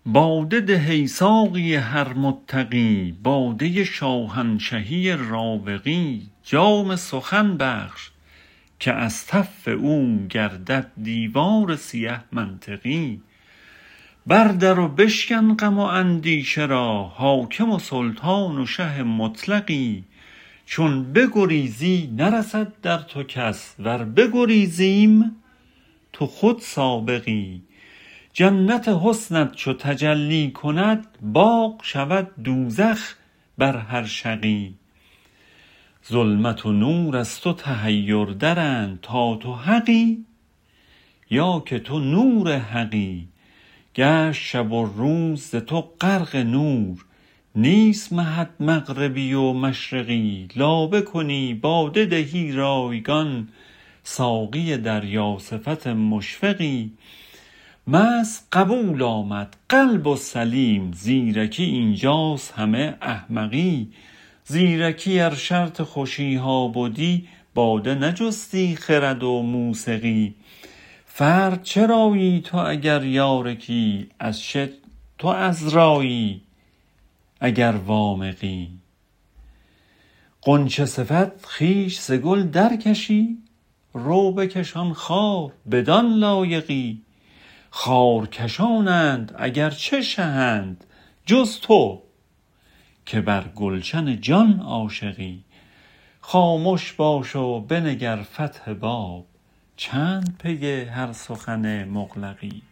باده ده ای ساقی هر متقی، باده شاهنشهی راوقی. جام سخن بخش که از تف او گردد دیوار سیه منطقی. بردر و بشکن غم و اندیشه را، حاکم و سلطان و شه مطلقی. چون بگریزی نرسد در تو کس، ور بگریزیم تو خود سابقی. جنت حسنت چو تجلی کند، باغ شود دوزخ بر هر شقی. ظلمت و نور از تو تحیر درند، تا تو حقی یا که تو نور حقی. گشت شب و روز ز تو غرق نور، نیست مهت مغربی و مشرقی. لابه کنی باده دهی رایگان، ساقی دریا صفت مشفقی. مست قبول آمد قلب و سلیم، زیرکی اینجاست همه احمقی. زیرکی ار شرط خوشی ها بدی، باده نجستی خرد و موسقی. فرد چرایی تو اگر یارکی، از چه تو عذرایی اگر وامقی. غنچه صفت خویش ز گل در کشی، رو بکشان خار بدان لایقی. خارکشانند اگر چه شهند، جز تو که بر گلشن جان عاشقی. خامش باش و بنگر فتح باب، چند پی هر سخن مغلقی.